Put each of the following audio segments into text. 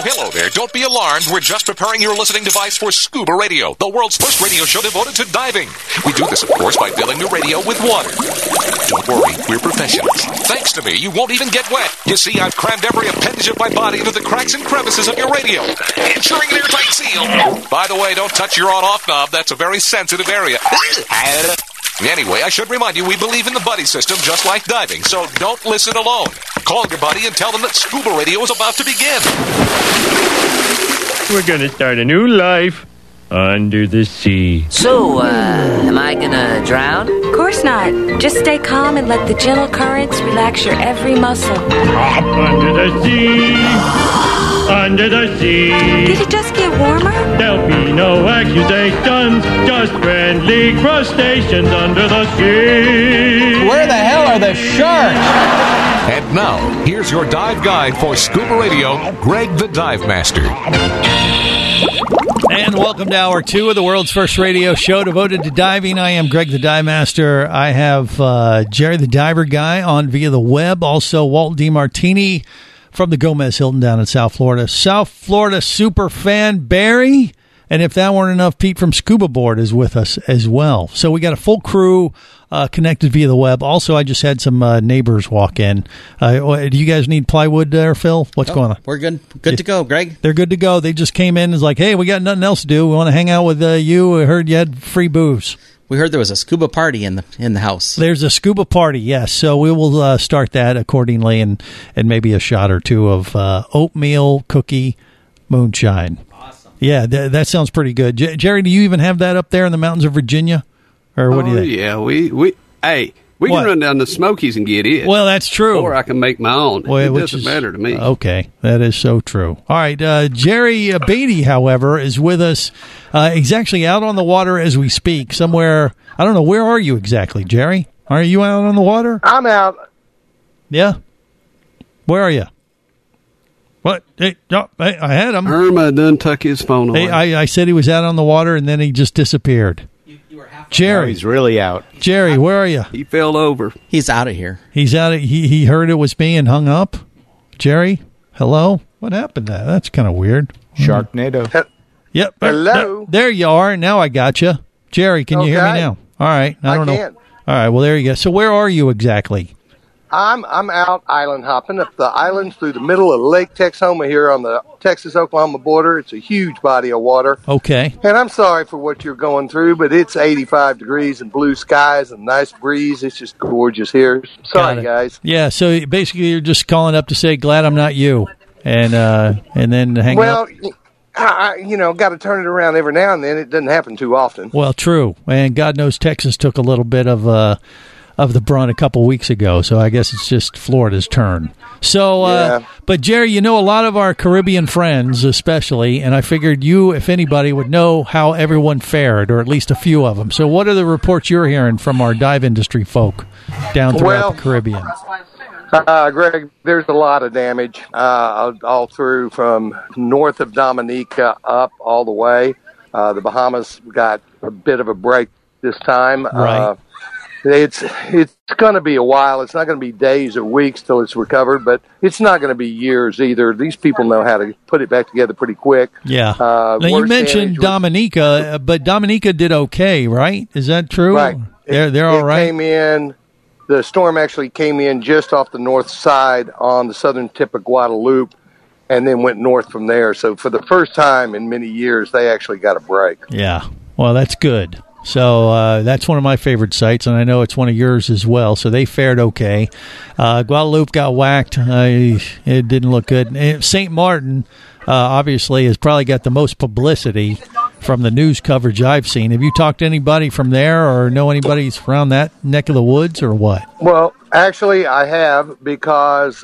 Hello there. Don't be alarmed. We're just preparing your listening device for Scuba Radio, the world's first radio show devoted to diving. We do this, of course, by filling the radio with water. Don't worry, we're professionals. Thanks to me, you won't even get wet. You see, I've crammed every appendage of my body into the cracks and crevices of your radio, ensuring an airtight seal. By the way, don't touch your on-off knob. That's a very sensitive area. Anyway, I should remind you, we believe in the buddy system just like diving, so don't listen alone. Call your buddy and tell them that Scuba Radio is about to begin. We're going to start a new life under the sea. So, am I gonna drown? Of course not. Just stay calm and let the gentle currents relax your every muscle. Under the sea. Under the sea. Did it just get warmer? There'll be no accusations, just friendly crustaceans under the sea. Where the hell are the sharks? And now, here's your dive guide for Scuba Radio, Greg the Dive Master. And welcome to Hour 2 of the world's first radio show devoted to diving. I am Greg the Dive Master. I have Jerry the Diver Guy on via the web. Also, Walt DiMartini from the Gomez Hilton down in South Florida. South Florida super fan Barry. And if that weren't enough, Pete from Scuba Board is with us as well. So we got a full crew connected via the web. Also, I just had some neighbors walk in. Do you guys need plywood there, Phil? What's going on? We're good. Good to go, Greg. They're good to go. They just came in and was like, hey, we got nothing else to do. We want to hang out with you. We heard you had free booze. We heard there was a scuba party in the house. There's a scuba party, yes. So we will start that accordingly and maybe a shot or two of oatmeal cookie moonshine. Awesome. Yeah, that sounds pretty good. Jerry, do you even have that up there in the mountains of Virginia? Or what do you think? Yeah, we can run down the Smokies and get it. Well, that's true. Or I can make my own. It doesn't matter to me. Okay, that is so true. All right, Jerry Beatty, however, is with us. He's actually out on the water as we speak, somewhere. I don't know, where are you exactly, Jerry? Are you out on the water? I'm out. Yeah? Where are you? What? Hey, I had him. Irma done tuck his phone away. Hey, I said he was out on the water, and then he just disappeared. Jerry, he's really out. Jerry, where are you? He fell over. He's out of here. He's out. He heard it was me and hung up. Jerry, hello. What happened? That's kind of weird. Sharknado. Yep. Hello. There you are. Now I got you. Jerry, can you hear me now? All right. I don't know. Can. All right. Well, there you go. So where are you exactly? I'm out island hopping up the islands through the middle of Lake Texoma here on the Texas-Oklahoma border. It's a huge body of water. Okay. And I'm sorry for what you're going through, but it's 85 degrees and blue skies and nice breeze. It's just gorgeous here. Sorry, guys. Yeah, so basically you're just calling up to say, glad I'm not you, and then hang up. Well, I got to turn it around every now and then. It doesn't happen too often. Well, true. And God knows Texas took a little bit of the brunt a couple weeks ago, so I guess it's just Florida's turn. So, but Jerry, a lot of our Caribbean friends especially, and I figured you, if anybody, would know how everyone fared, or at least a few of them. So what are the reports you're hearing from our dive industry folk down throughout the Caribbean? Greg, there's a lot of damage all through from north of Dominica up all the way. The Bahamas got a bit of a break this time. Right. It's going to be a while. It's not going to be days or weeks till it's recovered, but it's not going to be years either. These people know how to put it back together pretty quick. Yeah. Now, you mentioned Dominica, but Dominica did okay, right? Is that true? Right. They're all right? The storm actually came in just off the north side on the southern tip of Guadalupe and then went north from there. So for the first time in many years, they actually got a break. Yeah. Well, that's good. So that's one of my favorite sites, and I know it's one of yours as well. So they fared okay. Guadalupe got whacked. It didn't look good. St. Martin, obviously, has probably got the most publicity from the news coverage I've seen. Have you talked to anybody from there or know anybody around that neck of the woods or what? Well, actually, I have because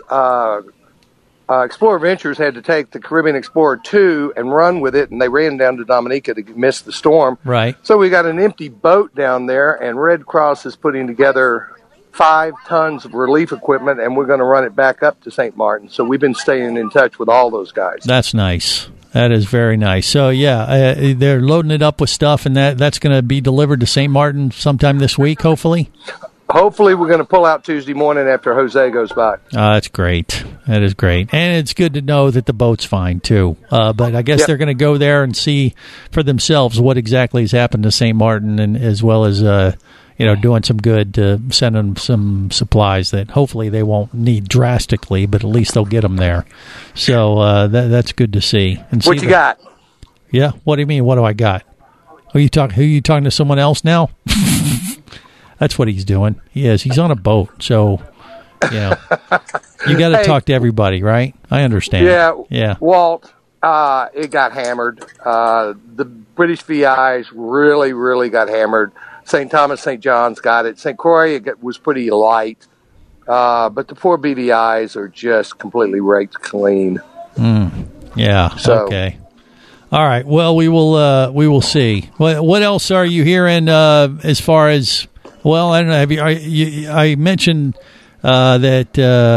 Explorer Ventures had to take the Caribbean Explorer 2 and run with it, and they ran down to Dominica to miss the storm. Right. So we got an empty boat down there, and Red Cross is putting together 5 tons of relief equipment, and we're going to run it back up to St. Martin. So we've been staying in touch with all those guys. That's nice. That is very nice. So, yeah, they're loading it up with stuff, and that's going to be delivered to St. Martin sometime this week, hopefully? hopefully we're going to pull out Tuesday morning after Jose goes by. That's great. That is great. And it's good to know that the boat's fine, too. But I guess they're going to go there and see for themselves what exactly has happened to St. Martin, and as well as, doing some good to send them some supplies that hopefully they won't need drastically, but at least they'll get them there. So that's good to see. And what you got? Yeah. What do you mean? What do I got? Who you talking to someone else now? That's what he's doing. He is. He's on a boat, so you got to talk to everybody, right? I understand. Yeah. Walt, it got hammered. The British VIs really, really got hammered. St. Thomas, St. John's got it. St. Croix was pretty light, but the poor BVIs are just completely raked clean. Yeah. So, okay. All right. Well, we will see. What else are you hearing as far as? Well, I don't know. I mentioned that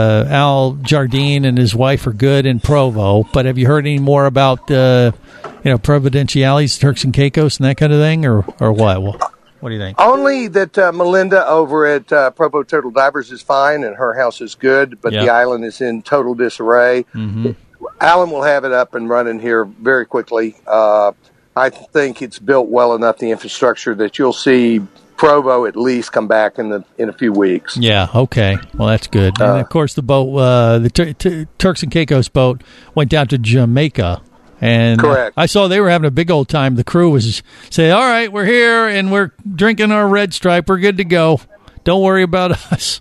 Al Jardine and his wife are good in Provo, but have you heard any more about Providenciales, Turks and Caicos, and that kind of thing, or what? Well, what do you think? Only that Melinda over at Provo Turtle Divers is fine, and her house is good, but the island is in total disarray. Mm-hmm. Alan will have it up and running here very quickly. I think it's built well enough, the infrastructure, that you'll see Provo at least come back in a few weeks. Yeah, okay. Well, that's good. And, of course, the boat, the Turks and Caicos boat, went down to Jamaica. And correct. I saw they were having a big old time. The crew was saying, all right, we're here, and we're drinking our Red Stripe. We're good to go. Don't worry about us.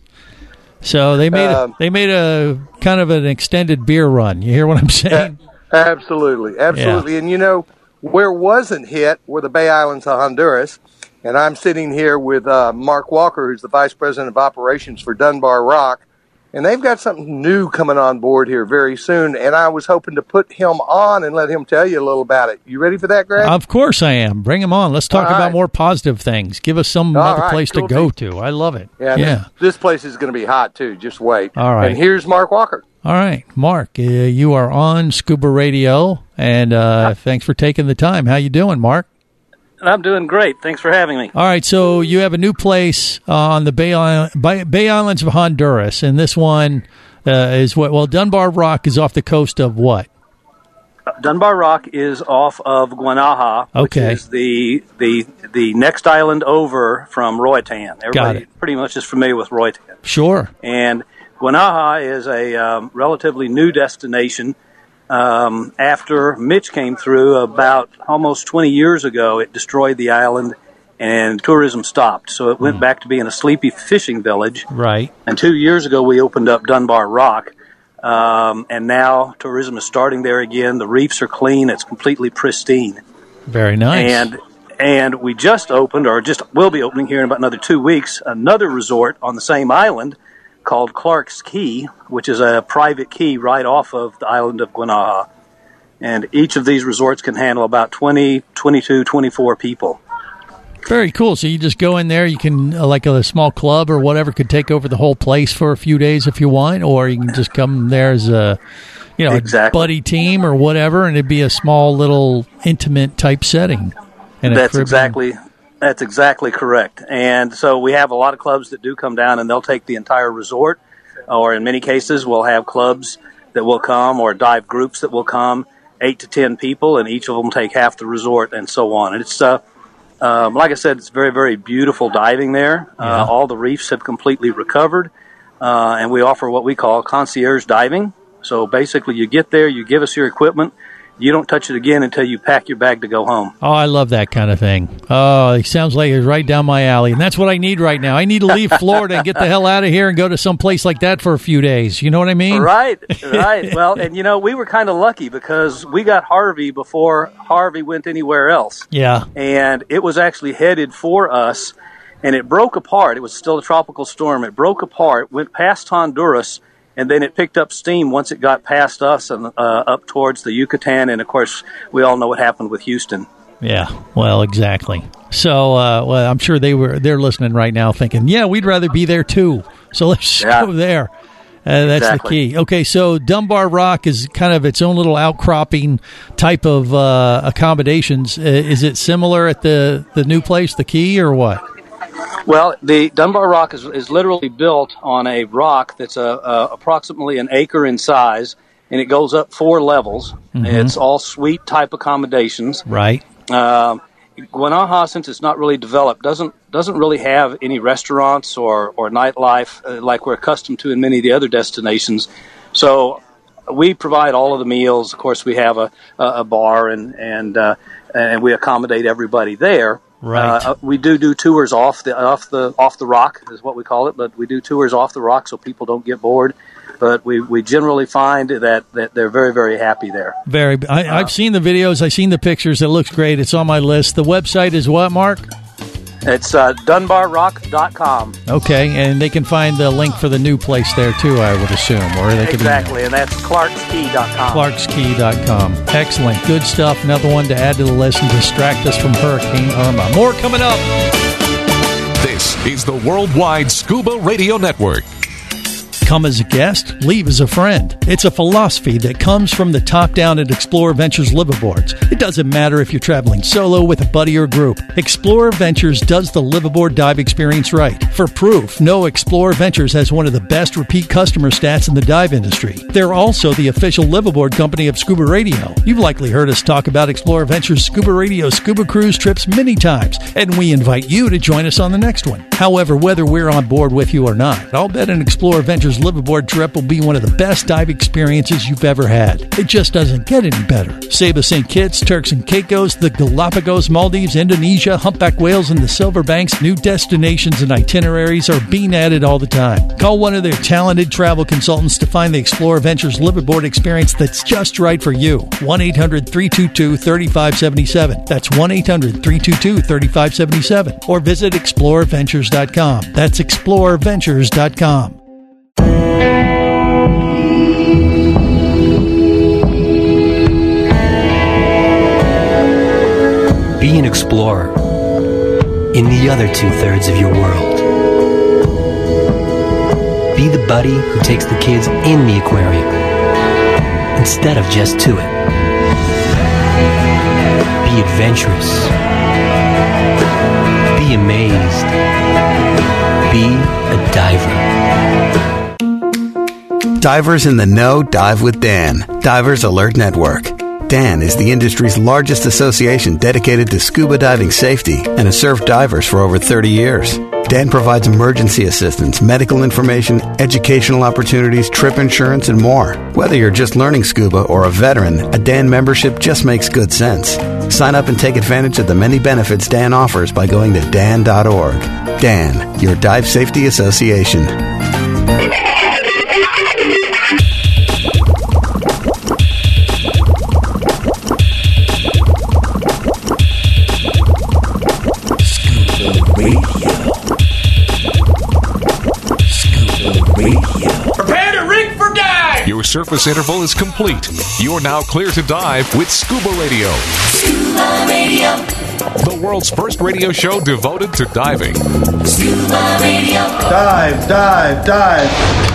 So they made a kind of an extended beer run. You hear what I'm saying? Absolutely. Yeah. And, where wasn't hit were the Bay Islands of Honduras. And I'm sitting here with Mark Walker, who's the Vice President of Operations for Dunbar Rock. And they've got something new coming on board here very soon. And I was hoping to put him on and let him tell you a little about it. You ready for that, Greg? Of course I am. Bring him on. Let's talk about more positive things. Give us some other place to go to. I love it. Yeah. This place is going to be hot, too. Just wait. All right. And here's Mark Walker. All right. Mark, you are on Scuba Radio. And thanks for taking the time. How you doing, Mark? I'm doing great. Thanks for having me. All right, so you have a new place on the Bay Islands of Honduras, and this one is what? Well, Dunbar Rock is off the coast of what? Dunbar Rock is off of Guanaja, which is the next island over from Roatan. Everybody pretty much is familiar with Roatan. Sure. And Guanaja is a relatively new destination. After Mitch came through about almost 20 years ago, it destroyed the island and tourism stopped. So it went back to being a sleepy fishing village. Right. And 2 years ago, we opened up Dunbar Rock. And now tourism is starting there again. The reefs are clean. It's completely pristine. Very nice. And we just opened, or just will be opening here in about another 2 weeks, another resort on the same island called Clark's Key, which is a private key right off of the island of Guanaja. And each of these resorts can handle about 20, 22, 24 people. Very cool. So you just go in there, you can, like a small club or whatever, could take over the whole place for a few days if you want, or you can just come there as a, a buddy team or whatever, and it'd be a small little intimate type setting. And That's exactly correct. And so we have a lot of clubs that do come down and they'll take the entire resort, or in many cases we'll have clubs that will come or dive groups that will come, 8 to 10 people, and each of them take half the resort and so on. And it's, like I said, it's very, very beautiful diving there. Yeah. All the reefs have completely recovered, and we offer what we call concierge diving. So basically you get there, you give us your equipment, you don't touch it again until you pack your bag to go home. Oh, I love that kind of thing. Oh, it sounds like it's right down my alley. And that's what I need right now. I need to leave Florida and get the hell out of here and go to some place like that for a few days. You know what I mean? Right. Well, and we were kind of lucky because we got Harvey before Harvey went anywhere else. Yeah. And it was actually headed for us, and it broke apart. It was still a tropical storm. It broke apart, went past Honduras, and then it picked up steam once it got past us and up towards the Yucatan. And, of course, we all know what happened with Houston. Yeah, well, exactly. So, I'm sure they're listening right now thinking, yeah, we'd rather be there too. So let's go there. That's the key. Okay, so Dunbar Rock is kind of its own little outcropping type of accommodations. Is it similar at the new place, the Key, or what? Well, the Dunbar Rock is literally built on a rock that's approximately an acre in size, and it goes up 4 levels. Mm-hmm. It's all suite type accommodations. Right. Guanaja, since it's not really developed, doesn't really have any restaurants or nightlife like we're accustomed to in many of the other destinations. So we provide all of the meals. Of course, we have a bar and we accommodate everybody there. Right. We do tours off the rock is what we call it, but we do tours off the rock so people don't get bored. But we generally find that they're very, very happy there. I've seen the videos. I've seen the pictures. It looks great. It's on my list. The website is what, Mark? It's DunbarRock.com. Okay, and they can find the link for the new place there, too, I would assume. Or they could exactly, and that's ClarksKey.com. ClarksKey.com. Excellent. Good stuff. Another one to add to the list and distract us from Hurricane Irma. More coming up. This is the Worldwide Scuba Radio Network. Come as a guest, leave as a friend. It's a philosophy that comes from the top down at Explorer Ventures liveaboards. It doesn't matter if you're traveling solo, with a buddy, or group. Explorer Ventures does the liveaboard dive experience right. For proof, know Explorer Ventures has one of the best repeat customer stats in the dive industry. They're also the official liveaboard company of Scuba Radio. You've likely heard us talk about Explorer Ventures Scuba Radio scuba cruise trips many times, and we invite you to join us on the next one. However, whether we're on board with you or not, I'll bet an Explorer Ventures liveaboard trip will be one of the best dive experiences you've ever had. It just doesn't get any better. Saba St. Kitts, Turks and Caicos, the Galapagos, Maldives, Indonesia, humpback whales, and the Silver Banks, new destinations and itineraries are being added all the time. Call one of their talented travel consultants to find the Explorer Ventures liveaboard experience that's just right for you. 1-800-322-3577. That's 1-800-322-3577. Or visit explorerventures.com. That's explorerventures.com. Be an explorer in the other 2/3 of your world. Be the buddy who takes the kids in the aquarium instead of just to it. Be adventurous. Be amazed. Be a diver. Divers in the Know dive with Dan. Divers Alert Network. Dan is the industry's largest association dedicated to scuba diving safety and has served divers for over 30 years. Dan provides emergency assistance, medical information, educational opportunities, trip insurance, and more. Whether you're just learning scuba or a veteran, a Dan membership just makes good sense. Sign up and take advantage of the many benefits Dan offers by going to dan.org. Dan, your dive safety association. Your surface interval is complete. You're now clear to dive with Scuba Radio. Scuba Radio. The world's first radio show devoted to diving. Scuba Radio. Dive, dive, dive.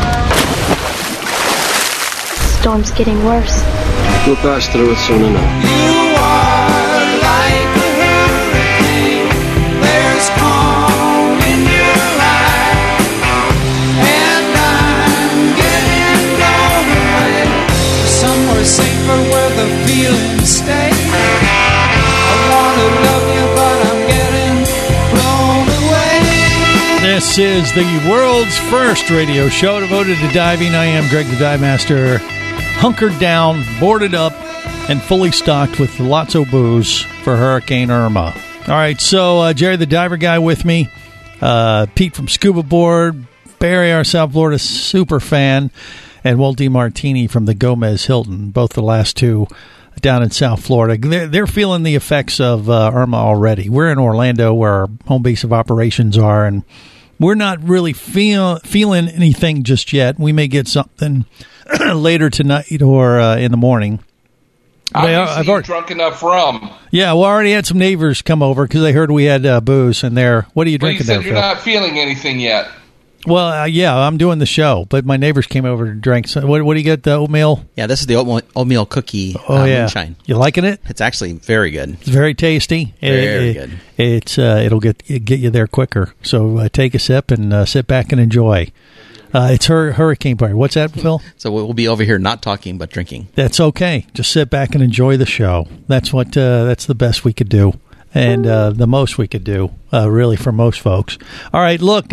Storm's getting worse. We'll pass through it soon enough. You are like a hurricane. There's calm in your eyes. And I'm getting blown away. Somewhere safer where the feelings stay. I want to love you, but I'm getting blown away. This is the world's first radio show devoted to diving. I am Greg the Dive Master, hunkered down, boarded up, and fully stocked with lots of booze for Hurricane Irma. All right, so Jerry the Diver Guy with me, Pete from Scuba Board, Barry, our South Florida super fan, and Walt DiMartini from the Gomez Hilton, both the last two down in South Florida. They're feeling the effects of Irma already. We're in Orlando, where our home base of operations are, and we're not really feeling anything just yet. We may get something later tonight or in the morning. I've already drunk enough rum. Yeah, we already had some neighbors come over because they heard we had booze, and what are you drinking there, Phil? You said you're not feeling anything yet. Well, yeah, I'm doing the show, but my neighbors came over and drank. So what do you get, the oatmeal? Yeah, this is the oatmeal cookie moonshine. You liking it? It's actually very good. It's very tasty. Very good. It'll get you there quicker. So take a sip and sit back and enjoy. It's her hurricane party. What's that, Phil? So we'll be over here not talking but drinking. That's okay. Just sit back and enjoy the show. That's what. That's the best we could do, and the most we could do, really, for most folks. All right, look.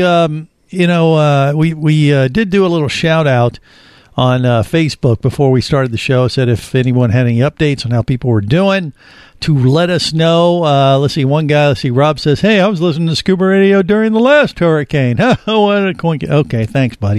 We did do a little shout out on Facebook before we started the show. Said if anyone had any updates on how people were doing, to let us know. Let's see, one guy, Rob says, hey, I was listening to Scuba Radio during the last hurricane. What a coincidence. Okay, thanks, buddy.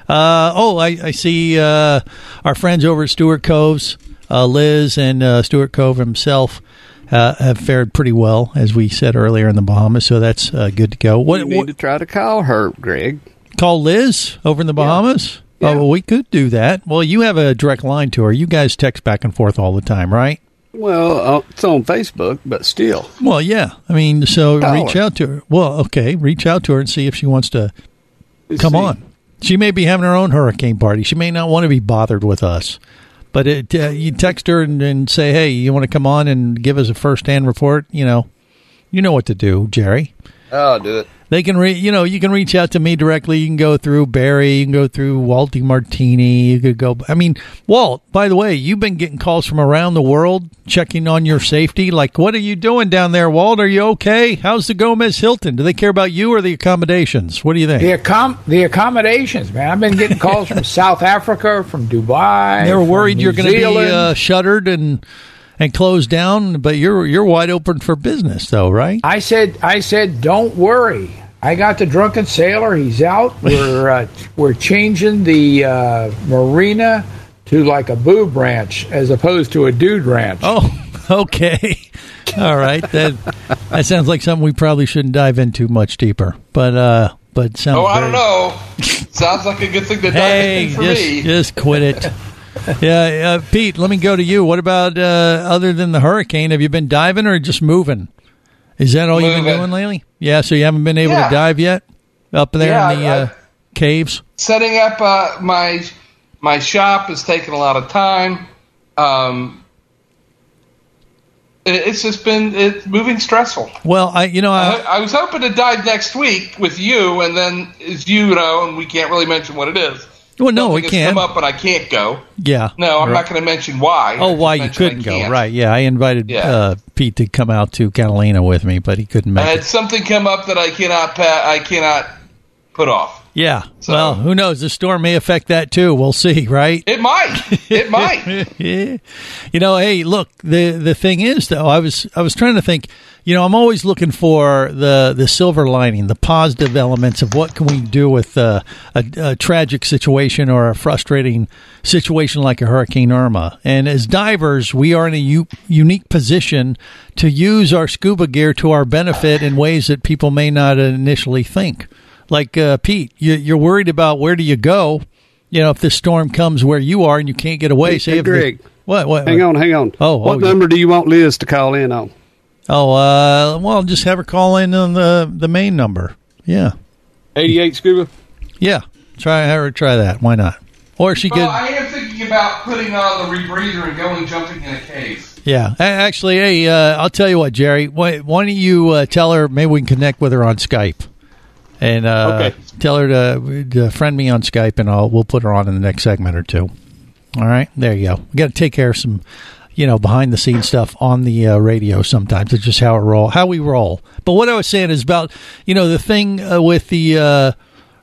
I see our friends over at Stewart Coves, Liz and Stewart Cove himself, have fared pretty well, as we said earlier, in the Bahamas, so that's good to go. You need to try to call her, Greg. Call Liz over in the Bahamas? Yeah. Oh, well, we could do that. Well, you have a direct line to her. You guys text back and forth all the time, right? Well, it's on Facebook, but still. Well, yeah. I mean, so reach out to her. Well, okay, reach out to her and see if she wants to come on. She may be having her own hurricane party. She may not want to be bothered with us. But you text her and say, hey, you want to come on and give us a first-hand report? You know what to do, Jerry. I'll do it. They can you can reach out to me directly. You can go through Barry. You can go through Walt DiMartini. You could go. I mean, Walt, by the way, you've been getting calls from around the world checking on your safety. Like, what are you doing down there, Walt? Are you okay? How's the Gomez Hilton? Do they care about you or the accommodations? What do you think? The accommodations, man. I've been getting calls from South Africa, from Dubai. They're worried you're going to be shuttered and closed down, but you're wide open for business, though, right? I said, don't worry. I got the drunken sailor. He's out. We're changing the marina to like a boob ranch as opposed to a dude ranch. Oh, okay. All right. That sounds like something we probably shouldn't dive into much deeper. But sounds. I don't know. Sounds like a good thing to dive into for me. Just quit it. Yeah, Pete, let me go to you. What about other than the hurricane? Have you been diving or just moving? Is that all you've been doing lately? Yeah, so you haven't been able to dive yet up there in the caves? Setting up my shop has taken a lot of time. It's just been moving stressful. Well, I was hoping to dive next week with you, and then as you know, and we can't really mention what it is. Well, no, we can't. Come up, but I can't go. Yeah. No, I'm not going to mention why. Oh, why you couldn't go? Right. Yeah, I invited Pete to come out to Catalina with me, but he couldn't make it. I had something come up that I cannot put off. Yeah. So, well, who knows? The storm may affect that too. We'll see. Right. It might. It might. Yeah. Hey, look. The thing is, though, I was trying to think. I'm always looking for the silver lining, the positive elements of what can we do with a tragic situation or a frustrating situation like a Hurricane Irma. And as divers, we are in a unique position to use our scuba gear to our benefit in ways that people may not initially think. Like, Pete, you're worried about where do you go, if this storm comes where you are and you can't get away. Hey, Greg. What? Hang on. What number do you want Liz to call in on? Oh, well, just have her call in on the main number. Yeah. 88 Scuba? Yeah. Have her try that. Why not? Or she could. I am thinking about putting on the rebreather and going jumping in a cave. Yeah. Actually, hey, I'll tell you what, Jerry. Why don't you tell her, maybe we can connect with her on Skype. And tell her to friend me on Skype, and we'll put her on in the next segment or two. All right? There you go. We got to take care of some behind the scenes stuff on the radio sometimes. It's just how we roll. But what I was saying is about, the thing with the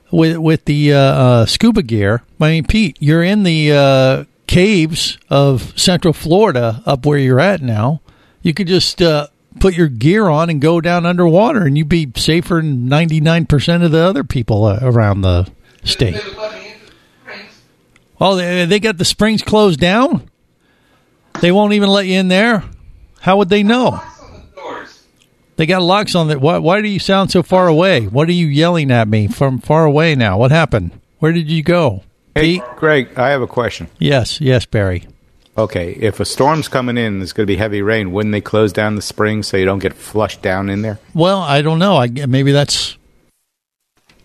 scuba gear. I mean, Pete, you're in the caves of Central Florida up where you're at now. You could just put your gear on and go down underwater, and you'd be safer than 99% of the other people around the state. Oh, they got the springs closed down? They won't even let you in there? How would they know? They got locks on that. Why do you sound so far away? What are you yelling at me from far away now? What happened? Where did you go? Hey, Pete? Greg, I have a question. Yes, Barry. Okay, if a storm's coming in, there's going to be heavy rain, wouldn't they close down the springs so you don't get flushed down in there? Well, I don't know. Maybe that's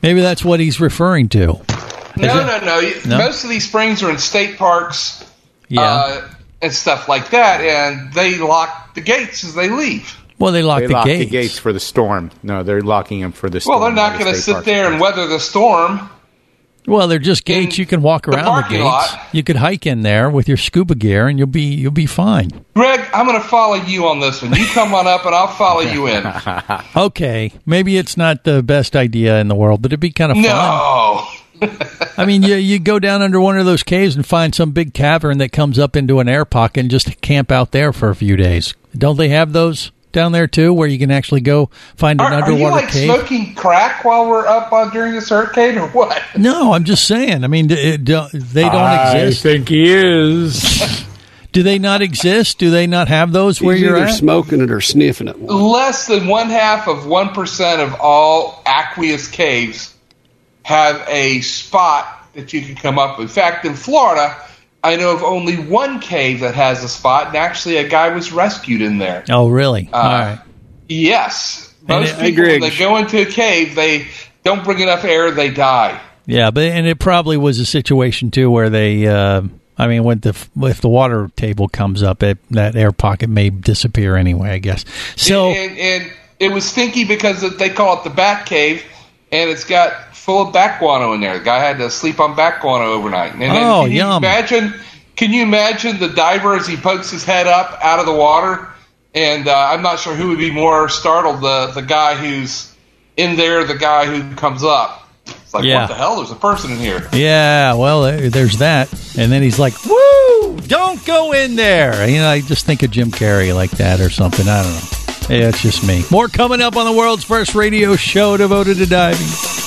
Maybe that's what he's referring to. No. Most of these springs are in state parks and stuff like that, and they lock the gates as they leave. Well, they lock the gates for the storm. No, they're locking them for the storm. Well, they're not going to sit there and weather the storm. Well, they're just gates. You can walk around the gates. Lot. You could hike in there with your scuba gear, and you'll be fine. Greg, I'm going to follow you on this one. You come on up, and I'll follow you in. Okay, maybe it's not the best idea in the world, but it'd be kind of fun. No. I mean, you go down under one of those caves and find some big cavern that comes up into an air pocket and just camp out there for a few days. Don't they have those down there too, where you can actually go find an underwater cave? Are you smoking crack while we're up during this hurricane, or what? No, I'm just saying. I mean, they don't exist. I think he is. Do they not exist? Do they not have those where you're at? Smoking it or sniffing it. Less than 0.5% of all aqueous caves have a spot that you can come up with. In fact, in Florida, I know of only one cave that has a spot, and actually a guy was rescued in there. Oh, really? All right. Yes. Most people, when they go into a cave, they don't bring enough air, they die. Yeah, and it probably was a situation, too, where they, if the water table comes up, that air pocket may disappear anyway, I guess. So, and it was stinky because they call it the Bat Cave, and it's got full of bat guano in there. The guy had to sleep on bat guano overnight. And then, yum. Can you imagine the diver as he pokes his head up out of the water? And I'm not sure who would be more startled, the guy who's in there or the guy who comes up. It's like, what the hell? There's a person in here. Yeah, well, there's that. And then he's like, woo, don't go in there. I just think of Jim Carrey like that or something. I don't know. Yeah, it's just me. More coming up on the world's first radio show devoted to diving.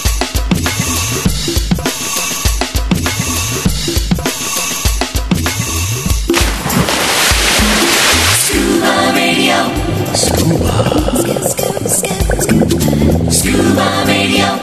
Scuba Radio.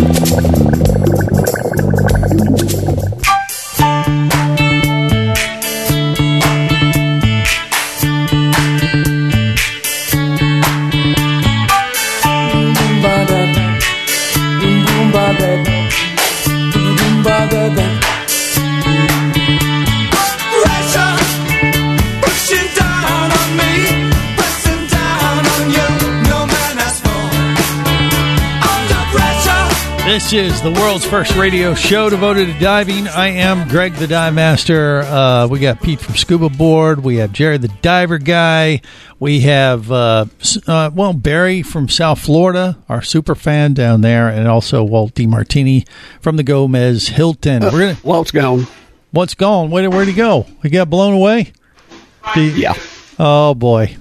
This is the world's first radio show devoted to diving. I am Greg the Dive Master. We got Pete from Scuba Board. We have Jerry the Diver Guy. We have, Barry from South Florida, our super fan down there, and also Walt DiMartini from the Gomez Hilton. Walt's gone. What's gone? Where'd he go? He got blown away? Yeah. Oh, boy.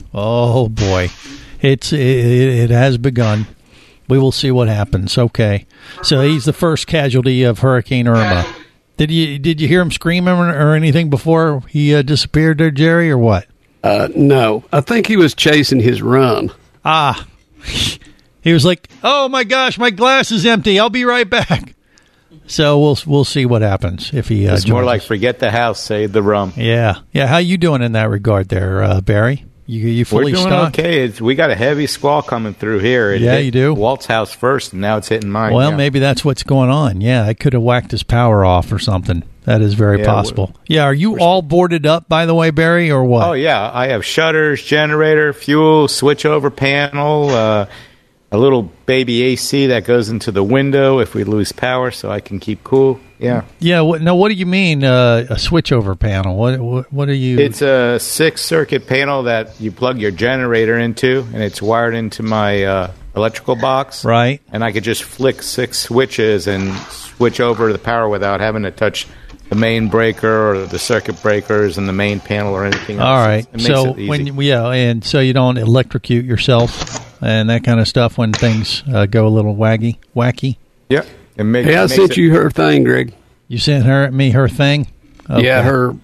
It has begun. We will see what happens. Okay. So he's the first casualty of Hurricane Irma. Did you hear him screaming or anything before he disappeared there, Jerry, or what? No. I think he was chasing his run. He was like, oh, my gosh, my glass is empty. I'll be right back. So we'll see what happens if he it's more like forget the house, save the rum. Yeah. How you doing in that regard there, Barry? You fully stocked? We're doing okay. We got a heavy squall coming through here. You do? Walt's house first, and now it's hitting mine. Well, maybe that's what's going on. Yeah, I could have whacked his power off or something. That is very possible. Yeah, are you all boarded up, by the way, Barry, or what? Oh, yeah. I have shutters, generator, fuel, switchover panel, a little baby AC that goes into the window if we lose power so I can keep cool. Yeah. Yeah. What do you mean a switchover panel? What are you? It's a 6-circuit panel that you plug your generator into, and it's wired into my electrical box. Right. And I could just flick 6 switches and switch over the power without having to touch the main breaker or the circuit breakers and the main panel or anything else. All right. It makes it easy. And so you don't electrocute yourself and that kind of stuff when things go a little wacky. Yep. I sent you her thing, Greg. You sent me her thing? Okay. Yeah, her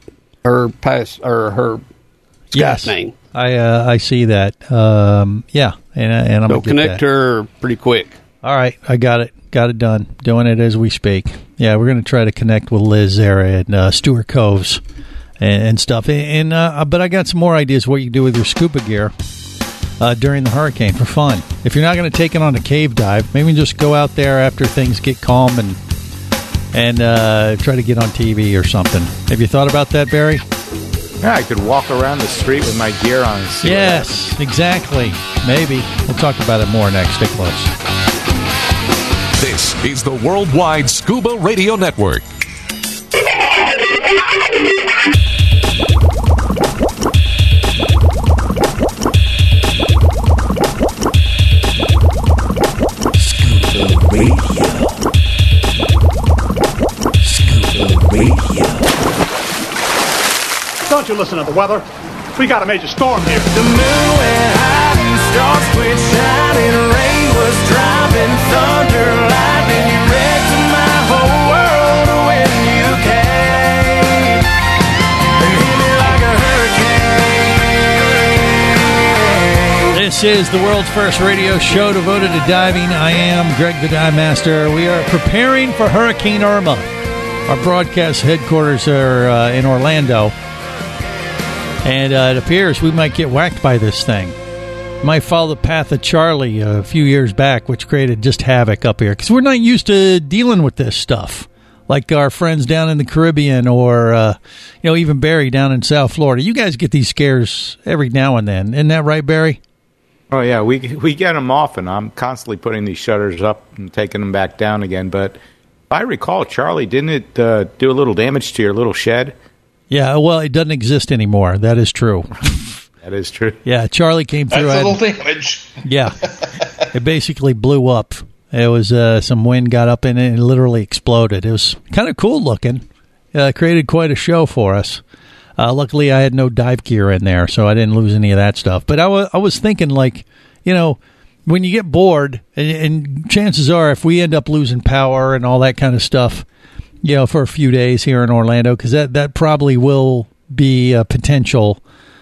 Skype name. I see that. Yeah, and I'm gonna connect her pretty quick. All right, I got it. Got it done. Doing it as we speak. Yeah, we're going to try to connect with Liz there at Stewart Coves and stuff. But I got some more ideas what you can do with your scuba gear. during the hurricane for fun. If you're not going to take it on a cave dive, maybe just go out there after things get calm and try to get on TV or something. Have you thought about that, Barry? Yeah, I could walk around the street with my gear on. And see yes, exactly. Maybe. We'll talk about it more next. Stay close. This is the Worldwide Scuba Radio Network. Don't you listen to the weather. We got a major storm here. The moon went high and stars quit shining. Rain was driving, thunder, lightning. You wrecked my whole world when you came and hit me like a hurricane. This is the world's first radio show devoted to diving. I am Greg the Dive Master. We are preparing for Hurricane Irma. Our broadcast headquarters are in Orlando. And it appears we might get whacked by this thing. Might follow the path of Charlie a few years back, which created just havoc up here. Because we're not used to dealing with this stuff. Like our friends down in the Caribbean or, even Barry down in South Florida. You guys get these scares every now and then. Isn't that right, Barry? Oh, yeah. We get them often. I'm constantly putting these shutters up and taking them back down again. But if I recall, Charlie, didn't it do a little damage to your little shed? Yeah, well, it doesn't exist anymore. That is true. That is true. Yeah, Charlie came through. That's a little damage. Yeah. It basically blew up. It was some wind got up in it and it literally exploded. It was kind of cool looking. Created quite a show for us. Luckily, I had no dive gear in there, so I didn't lose any of that stuff. But I was thinking, like, when you get bored, and chances are if we end up losing power and all that kind of stuff, for a few days here in Orlando, because that probably will be a potential,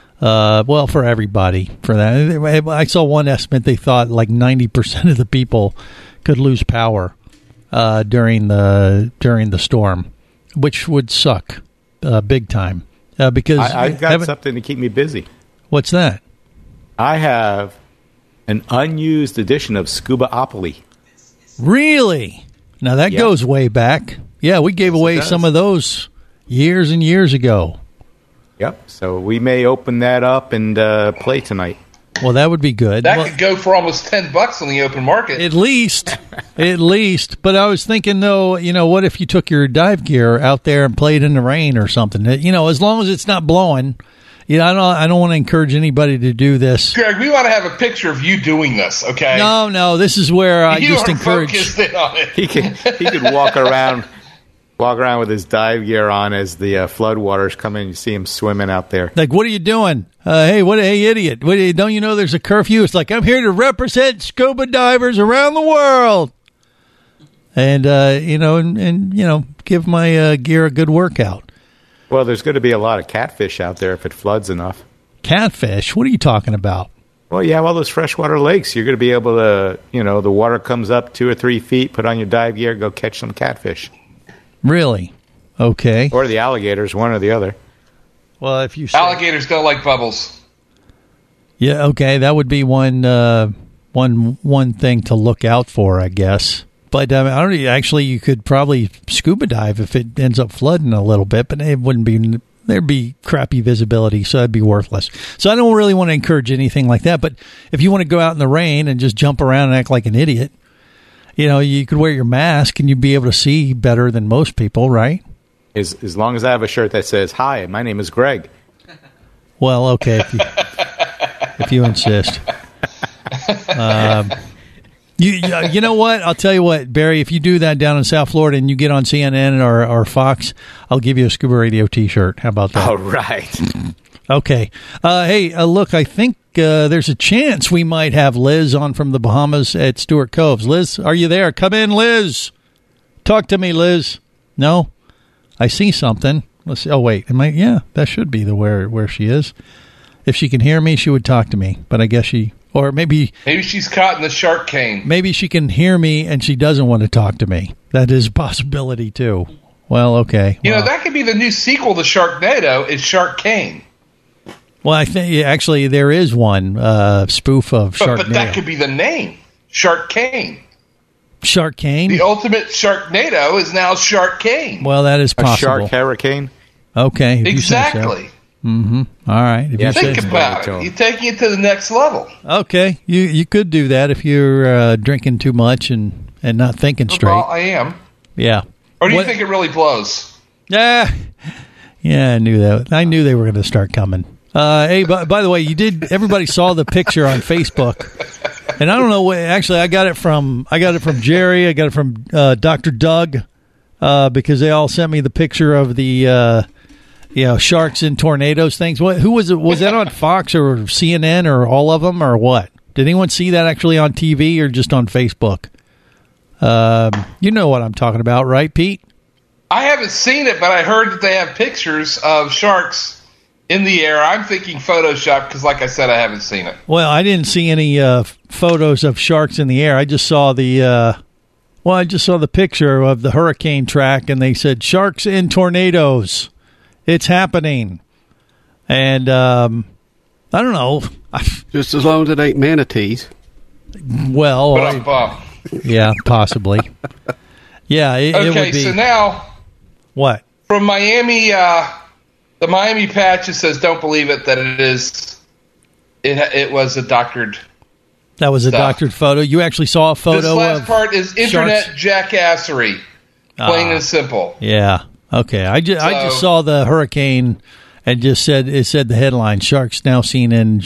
for everybody for that. I saw one estimate, they thought like 90% of the people could lose power during the storm, which would suck big time. Because I've got something to keep me busy. What's that? I have an unused edition of Scubaopoly. Really? Now that goes way back. Yeah, we gave away some of those years and years ago. Yep. So we may open that up and play tonight. Well, that would be good. That could go for almost $10 on the open market. At least. But I was thinking, though, what if you took your dive gear out there and played in the rain or something? As long as it's not blowing. I don't want to encourage anybody to do this. Greg, we want to have a picture of you doing this, okay? No, this is where I just encourage. On it. He could walk around with his dive gear on as the flood waters come in. You see him swimming out there. Like, what are you doing? Hey, idiot! Don't you know there's a curfew? It's like, I'm here to represent scuba divers around the world, and give my gear a good workout. Well, there's going to be a lot of catfish out there if it floods enough. Catfish? What are you talking about? Well, you have all those freshwater lakes. You're going to be able to, the water comes up 2 or 3 feet, put on your dive gear, go catch some catfish. Really? Okay. Or the alligators, one or the other. Well, if you say... Alligators don't like bubbles. Yeah, okay. That would be one thing to look out for, I guess. But you could probably scuba dive if it ends up flooding a little bit, but it wouldn't be. There'd be crappy visibility, so that'd be worthless. So I don't really want to encourage anything like that. But if you want to go out in the rain and just jump around and act like an idiot, you could wear your mask and you'd be able to see better than most people, right? As long as I have a shirt that says, "Hi, my name is Greg." Well, okay, if you insist. You know what? I'll tell you what, Barry, if you do that down in South Florida and you get on CNN or Fox, I'll give you a Scuba Radio T-shirt. How about that? All right. Okay. Hey, look, I think there's a chance we might have Liz on from the Bahamas at Stewart Coves. Liz, are you there? Come in, Liz. Talk to me, Liz. No? I see something. Let's see. Oh, wait. Yeah, that should be where she is. If she can hear me, she would talk to me. But I guess or maybe she's caught in the shark cane. Maybe she can hear me and she doesn't want to talk to me. That is a possibility, too. Well, okay. That could be the new sequel to Sharknado, is Shark Cane. Well, I think actually there is one spoof of Sharknado. But that could be the name, Sharkane. Sharkane? The ultimate Sharknado is now Sharkane. Well, that is possible. A shark hurricane? Okay. Exactly. Mm-hmm. All right. If Yeah, you say Think so. about it. You're taking it to the next level. Okay. You could do that if you're drinking too much and not thinking straight. Well, I am. Yeah. Or do you think it really blows? Yeah, I knew that. I knew they were going to start coming. Hey, by the way, everybody saw the picture on Facebook, and I don't know what. Actually, I got it from Jerry. I got it from Dr. Doug because they all sent me the picture of the sharks in tornadoes things. Who was it? Was that on Fox or CNN or all of them or what? Did anyone see that actually on TV or just on Facebook? You know what I'm talking about, right, Pete? I haven't seen it, but I heard that they have pictures of sharks in the air. I'm thinking Photoshop because, like I said, I haven't seen it. Well, I didn't see any photos of sharks in the air. I just saw the picture of the hurricane track, and they said sharks in tornadoes. It's happening, and I don't know. Just as long as it ain't manatees. Well, yeah, possibly. Yeah, it would be. So now, what from Miami? The Miami patch says, "Don't believe it that it is." It was a doctored. That was a doctored photo. You actually saw a photo. This last of part is internet sharks? jackassery, plain and simple. Yeah. Okay. I just saw the hurricane and just said the headline: "Sharks now seen in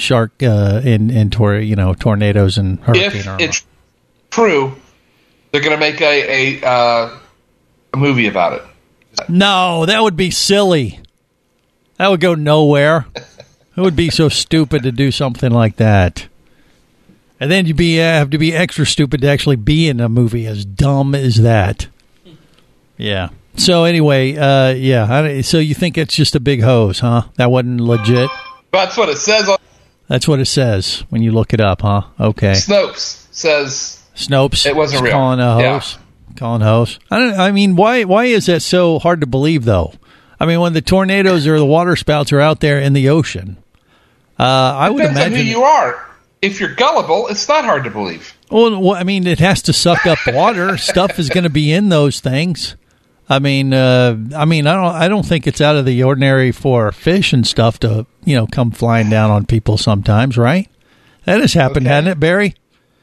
tornadoes and hurricane." If it's true, they're going to make a movie about it. No, that would be silly. That would go nowhere. It would be so stupid to do something like that. And then you'd have to be extra stupid to actually be in a movie as dumb as that. Yeah. So anyway, so you think it's just a big hose, huh? That wasn't legit? That's what it says. That's what it says when you look it up, huh? Okay. Snopes says it wasn't real. Calling a hose. Yeah. Calling hose. I mean, why is that so hard to believe, though? I mean, when the tornadoes or the water spouts are out there in the ocean, I would imagine. Depends on who you are. If you're gullible, it's not hard to believe. Well, I mean, it has to suck up water. Stuff is going to be in those things. I mean, I don't think it's out of the ordinary for fish and stuff to, come flying down on people sometimes, right? That has happened, hasn't it, Barry?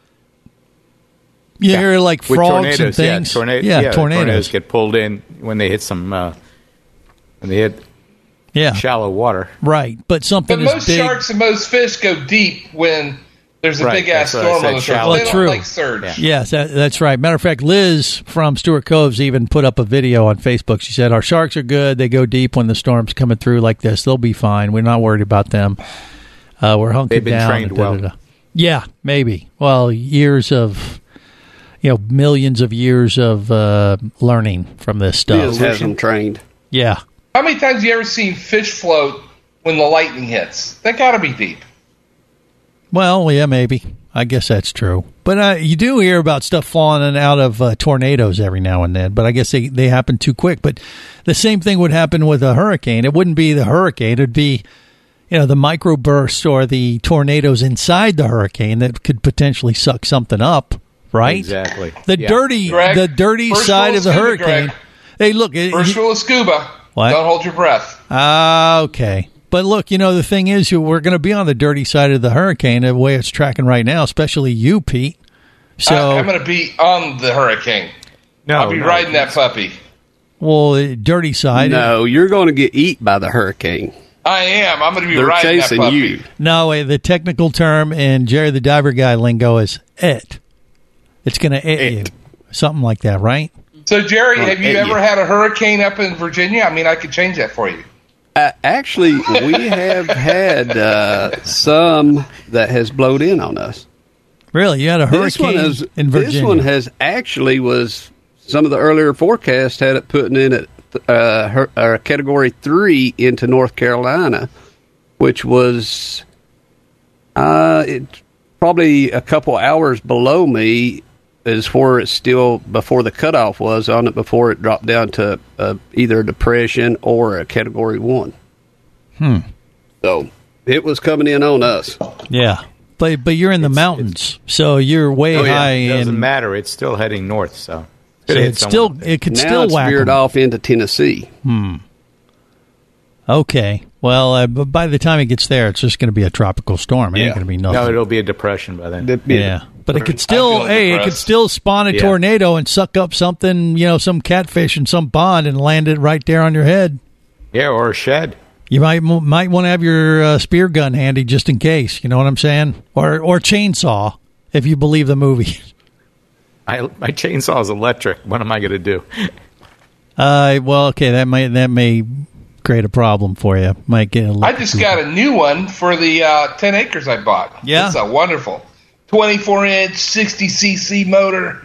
You hear like frogs and things. Tornadoes get pulled in when they hit when they hit shallow water. Right, but something is big. Most sharks and most fish go deep when there's a big-ass storm on the surface. They don't like surge. Yeah. Yes, that's right. Matter of fact, Liz from Stewart Coves even put up a video on Facebook. She said, our sharks are good. They go deep when the storm's coming through like this. They'll be fine. We're not worried about them. We're hunkered down. They've been trained well. Yeah, maybe. Well, years of... millions of years of learning from this stuff. Liz has them trained. Yeah. How many times have you ever seen fish float when the lightning hits? That got to be deep. Well, yeah, maybe. I guess that's true. But you do hear about stuff falling out of tornadoes every now and then. But I guess they happen too quick. But the same thing would happen with a hurricane. It wouldn't be the hurricane. It'd be, the microbursts or the tornadoes inside the hurricane that could potentially suck something up. Right? Exactly. The dirty side of the hurricane. Greg. Hey, look. First rule of scuba. What? Don't hold your breath. Okay. But look, the thing is, we're going to be on the dirty side of the hurricane the way it's tracking right now, especially you, Pete. So I'm going to be on the hurricane. I'll be riding that puppy. Well, dirty side. No, you're going to get eaten by the hurricane. I am. I'm going to be They're riding chasing that puppy. you. No, the technical term in Jerry the Diver Guy lingo is it. It's going to eat you. Something like that, right? So, Jerry, have you ever had a hurricane up in Virginia? I mean, I could change that for you. Actually, we have had some that has blowed in on us. Really? You had a hurricane in Virginia? This one has actually some of the earlier forecasts had it putting in at Category 3 into North Carolina, which was probably a couple hours below me is where it's still before the cutoff was on it, before it dropped down to either a depression or a Category 1. So It was coming in on us. Yeah. But you're in the mountains, so you're way high. It doesn't matter. It's still heading north, so it could now still it's whack veered 'em. off into Tennessee. Okay. Well, but by the time it gets there, it's just going to be a tropical storm. It ain't going to be nothing. No, it'll be a depression by then. Yeah. But it could still, it could still spawn a tornado and suck up something, some catfish in some pond and land it right there on your head. Yeah, or a shed. You might want to have your spear gun handy just in case. You know what I'm saying? Or chainsaw, if you believe the movie. My chainsaw is electric. What am I going to do? Well, okay, that may create a problem for you. Might get. I just got a new one for the 10 acres I bought. Yeah, it's a wonderful 24-inch 60cc motor.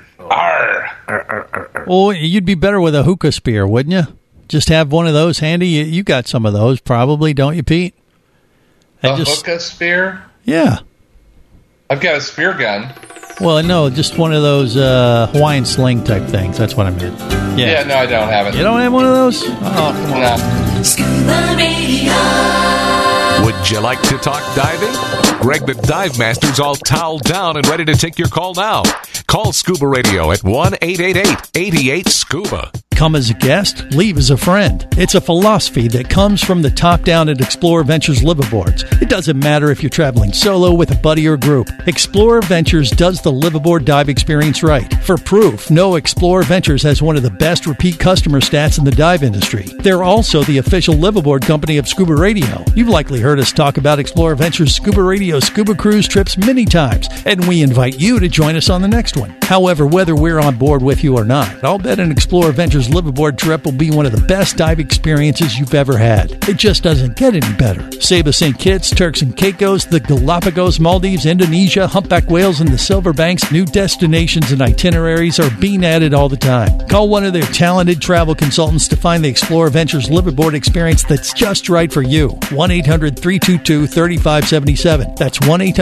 Arr. Well, you'd be better with a hookah spear, wouldn't you? Just have one of those handy. You got some of those, probably, don't you, Pete? Hookah spear? Yeah. I've got a spear gun. Well, no, just one of those Hawaiian sling type things. That's what I meant. Yeah, no, I don't have it. You don't have one of those? Oh, come on. No. Scuba Radio. Would you like to talk diving? Greg the Dive Master's all toweled down and ready to take your call now. Call Scuba Radio at 1-888-88-SCUBA. Come as a guest, leave as a friend. It's a philosophy that comes from the top down at Explorer Ventures liveaboards. It doesn't matter if you're traveling solo with a buddy or group. Explorer Ventures does the liveaboard dive experience right. For proof, know Explorer Ventures has one of the best repeat customer stats in the dive industry. They're also the official liveaboard company of Scuba Radio. You've likely heard us talk about Explorer Ventures Scuba Radio scuba cruise trips many times, and we invite you to join us on the next one. However, whether we're on board with you or not, I'll bet an Explorer Ventures liveaboard trip will be one of the best dive experiences you've ever had. It just doesn't get any better. Saba St. Kitts, Turks and Caicos, the Galapagos, Maldives, Indonesia, humpback whales, and the Silver Banks, new destinations and itineraries are being added all the time. Call one of their talented travel consultants to find the Explorer Ventures liveaboard experience that's just right for you. 1-800-322-3577. That's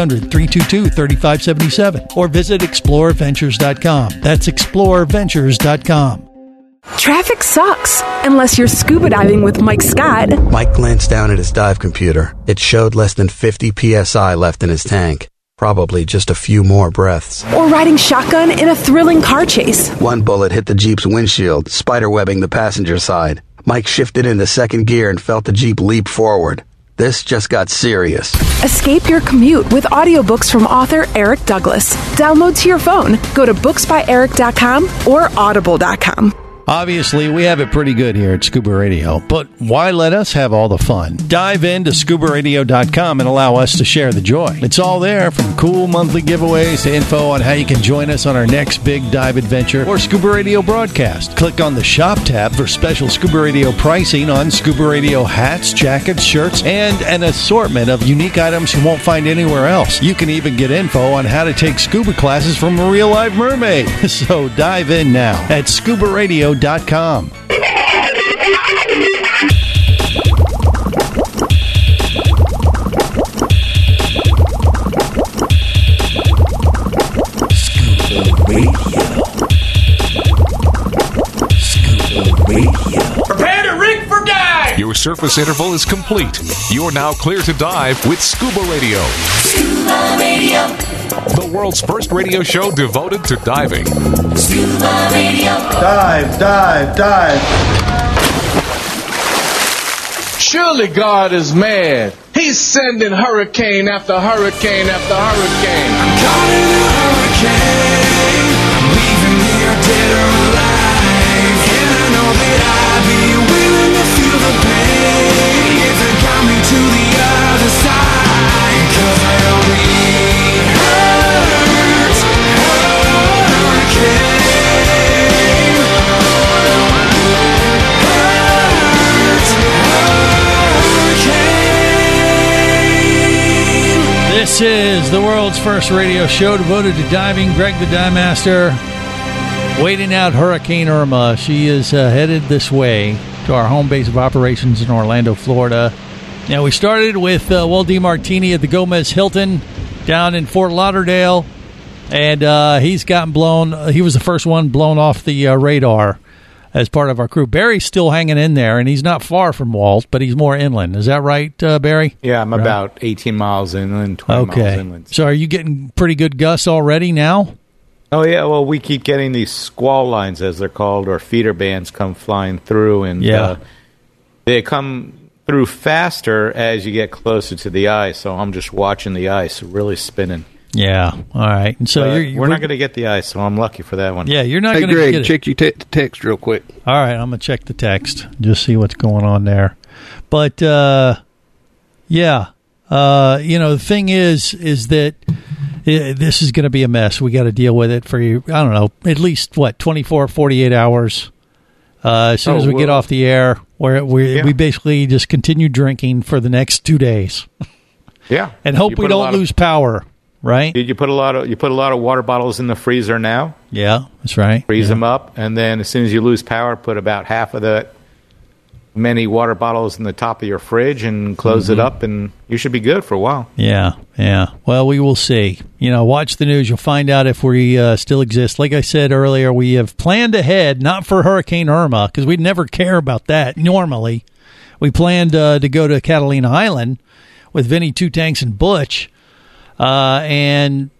1-800-322-3577. Or visit explorerventures.com. That's explorerventures.com. Traffic sucks, unless you're scuba diving with Mike Scott. Mike glanced down at his dive computer. It showed less than 50 psi left in his tank. Probably just a few more breaths. Or riding shotgun in a thrilling car chase. One bullet hit the Jeep's windshield, spiderwebbing the passenger side. Mike shifted into second gear and felt the Jeep leap forward. This just got serious. Escape your commute with audiobooks from author Eric Douglas. Download to your phone. Go to booksbyeric.com or audible.com. Obviously, we have it pretty good here at Scuba Radio, but why let us have all the fun? Dive into scubaradio.com and allow us to share the joy. It's all there, from cool monthly giveaways to info on how you can join us on our next big dive adventure or Scuba Radio broadcast. Click on the Shop tab for special Scuba Radio pricing on Scuba Radio hats, jackets, shirts, and an assortment of unique items you won't find anywhere else. You can even get info on how to take scuba classes from a real-life mermaid. So dive in now at scubaradio.com. Prepare to rig for dive! Your surface interval is complete. You're now clear to dive with Scuba Radio. Scuba Radio. The world's first radio show devoted to diving. Scuba Radio. Dive, dive, dive. Surely God is mad. He's sending hurricane after hurricane after hurricane. I'm caught in a hurricane, leaving me dead or alive. And I know that I'd be willing to feel the pain if it got me to the other side. 'Cause I only hurts hurricane. This is the world's first radio show devoted to diving. Greg the Dive Master, waiting out Hurricane Irma. She is headed this way to our home base of operations in Orlando, Florida. Now, we started with Walt DiMartini at the Gomez Hilton down in Fort Lauderdale, and he's gotten blown. He was the first one blown off the radar as part of our crew. Barry's still hanging in there, and he's not far from Walt, but he's more inland. Is that right, Barry? Yeah, I'm about 18 miles inland, 20 miles inland. So are you getting pretty good gusts already now? Oh, yeah. Well, we keep getting these squall lines, as they're called, or feeder bands come flying through, and they come through faster as you get closer to the ice. So I'm just watching the ice really spinning. Yeah. All right. And so we're not going to get the ice, so I'm lucky for that one. Yeah, you're not going to Greg, get it. check your text real quick. All right, I'm going to check the text, just see what's going on there. But, the thing is that this is going to be a mess. We got to deal with it for, I don't know, at least, 24, 48 hours. As soon as we get off the air, we basically just continue drinking for the next 2 days. Yeah. And hope we don't lose power. Right? Did you put a lot of water bottles in the freezer now? Yeah, that's right. Freeze them up, and then as soon as you lose power, put about half of that many water bottles in the top of your fridge and close it up, and you should be good for a while. Yeah. Well, we will see. Watch the news. You'll find out if we still exist. Like I said earlier, we have planned ahead, not for Hurricane Irma, because we'd never care about that normally. We planned to go to Catalina Island with Vinny, Two Tanks, and Butch. And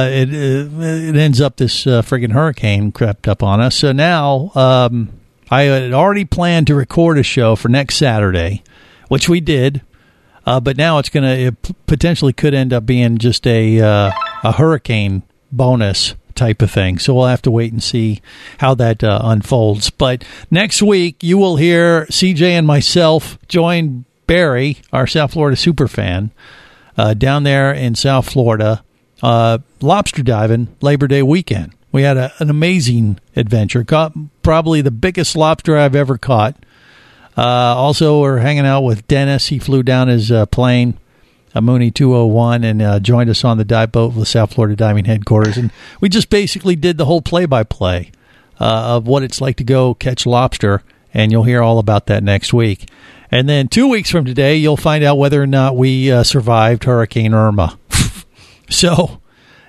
it ends up this friggin' hurricane crept up on us. So now I had already planned to record a show for next Saturday, which we did. But now it potentially could end up being just a hurricane bonus type of thing. So we'll have to wait and see how that unfolds. But next week you will hear CJ and myself join Barry, our South Florida superfan, down there in South Florida, lobster diving Labor Day weekend. We had an amazing adventure. Caught probably the biggest lobster I've ever caught. Also, we're hanging out with Dennis. He flew down his plane, a Mooney 201, and joined us on the dive boat with South Florida Diving Headquarters. And we just basically did the whole play-by-play of what it's like to go catch lobster, and you'll hear all about that next week. And then 2 weeks from today, you'll find out whether or not we survived Hurricane Irma. So,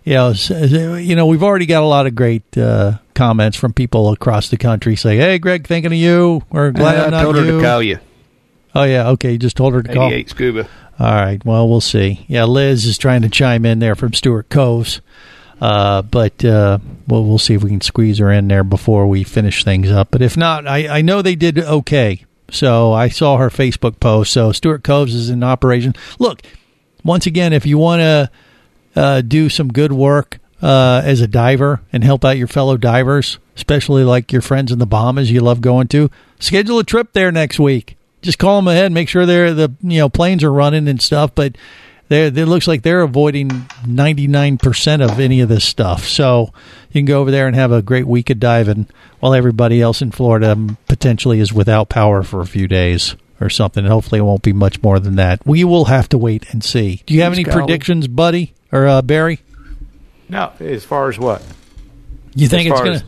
we've already got a lot of great comments from people across the country saying, "Hey, Greg, thinking of you. We're glad I'm not you." I told her to call you. Oh, yeah, okay. You just told her to call. 88 Scuba. All right, well, we'll see. Yeah, Liz is trying to chime in there from Stuart Coves. But we'll see if we can squeeze her in there before we finish things up. But if not, I know they did okay. So I saw her Facebook post. So Stuart Coves is in operation. Look, once again, if you want to do some good work as a diver and help out your fellow divers, especially like your friends in the Bahamas you love going to, schedule a trip there next week. Just call them ahead, make sure the planes are running and stuff. But it looks like they're avoiding 99% of any of this stuff. So you can go over there and have a great week of diving while everybody else in Florida potentially is without power for a few days or something. Hopefully it won't be much more than that. We will have to wait and see. Do you have any predictions, buddy, or Barry? No, as far as what? You think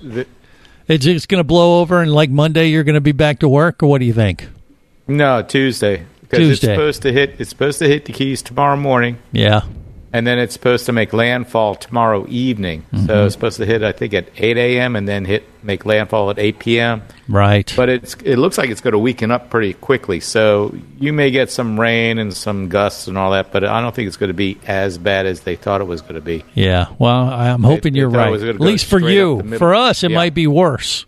it's going to blow over and like Monday you're going to be back to work, or what do you think? No, Tuesday. Because it's supposed to hit the Keys tomorrow morning. Yeah. And then it's supposed to make landfall tomorrow evening. Mm-hmm. So it's supposed to hit, I think, at 8 a.m. and then make landfall at 8 p.m. Right. But it looks like it's going to weaken up pretty quickly. So you may get some rain and some gusts and all that, but I don't think it's going to be as bad as they thought it was going to be. Yeah. Well, I'm hoping you're right. At least for you. For us, it might be worse.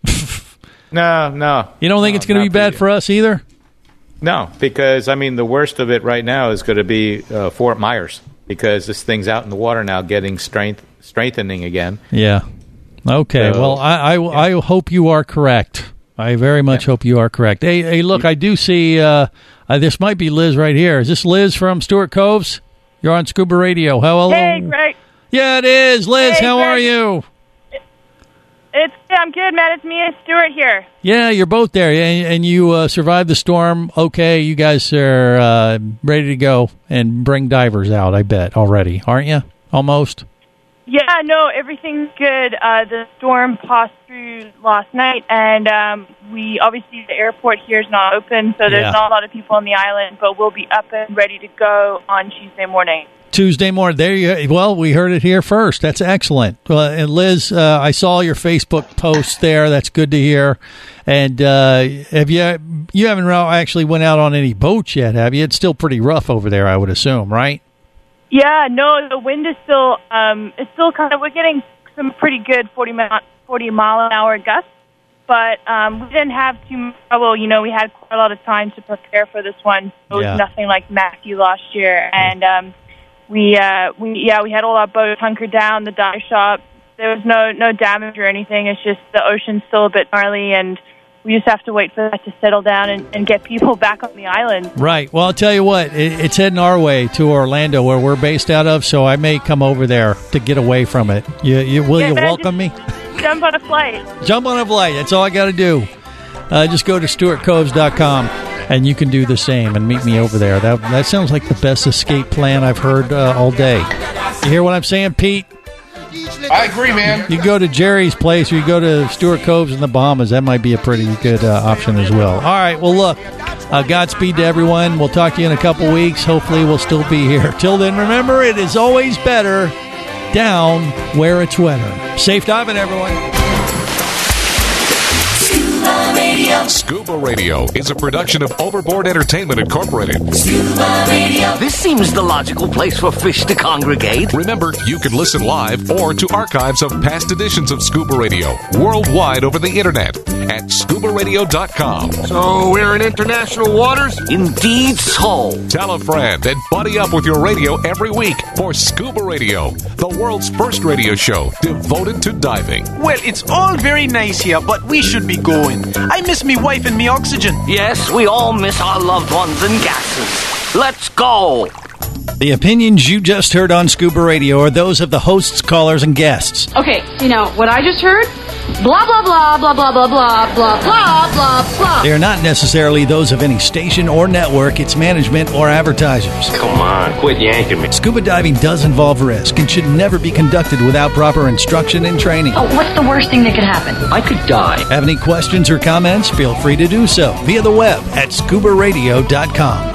No. You don't think it's going to be bad for us either? No, because, the worst of it right now is going to be Fort Myers, because this thing's out in the water now getting strengthening again. Yeah. Okay. So, well, I hope you are correct. I very much hope you are correct. Hey, look, I do see this might be Liz right here. Is this Liz from Stuart Coves? You're on Scuba Radio. Hello. Hey, Greg. Yeah, it is. Liz, how Greg. are you? I'm good, man. It's me and Stuart here. Yeah, you're both there, and you survived the storm. Okay, you guys are ready to go and bring divers out, I bet, already, aren't you? Almost? Yeah, no, everything's good. The storm passed through last night, and the airport here is not open, so there's not a lot of people on the island, but we'll be up and ready to go on Tuesday morning. Tuesday morning. There you. Well, we heard it here first. That's excellent. And Liz, I saw your Facebook post there. That's good to hear. And have you haven't actually went out on any boats yet, have you? It's still pretty rough over there, I would assume, right? Yeah, no, the wind is still it's still kind of, we're getting some pretty good 40 mile an hour gusts, but we didn't have too much trouble. You know, we had quite a lot of time to prepare for this one. It was nothing like Matthew last year, and we had all our boats hunkered down, the dive shop. There was no damage or anything. It's just the ocean's still a bit gnarly, and we just have to wait for that to settle down and get people back on the island. Right. Well, I'll tell you what, it's heading our way to Orlando, where we're based out of, so I may come over there to get away from it. Will you welcome me? Jump on a flight. Jump on a flight. That's all I got to do. Just go to StuartCoves.com, and you can do the same and meet me over there. That sounds like the best escape plan I've heard all day. You hear what I'm saying, Pete? I agree, man. You go to Jerry's place, or you go to Stuart Coves in the Bahamas. That might be a pretty good option as well. All right, well, look, Godspeed to everyone. We'll talk to you in a couple weeks. Hopefully we'll still be here. Till then, remember, it is always better down where it's wetter. Safe diving, everyone. Scuba Radio is a production of Overboard Entertainment Incorporated. Scuba Radio. This seems the logical place for fish to congregate. Remember, you can listen live or to archives of past editions of Scuba Radio worldwide over the internet at scubaradio.com. So we're in international waters? Indeed so. Tell a friend and buddy up with your radio every week for Scuba Radio, the world's first radio show devoted to diving. Well, it's all very nice here, but we should be going. I miss me wife and me oxygen. Yes, we all miss our loved ones and gases. Let's go. The opinions you just heard on Scuba Radio are those of the hosts, callers, and guests. Okay, you know, what I just heard? Blah, blah, blah, blah, blah, blah, blah, blah, blah, blah, blah. They are not necessarily those of any station or network, its management, or advertisers. Come on, quit yanking me. Scuba diving does involve risk and should never be conducted without proper instruction and training. Oh, what's the worst thing that could happen? I could die. Have any questions or comments? Feel free to do so via the web at scubaradio.com.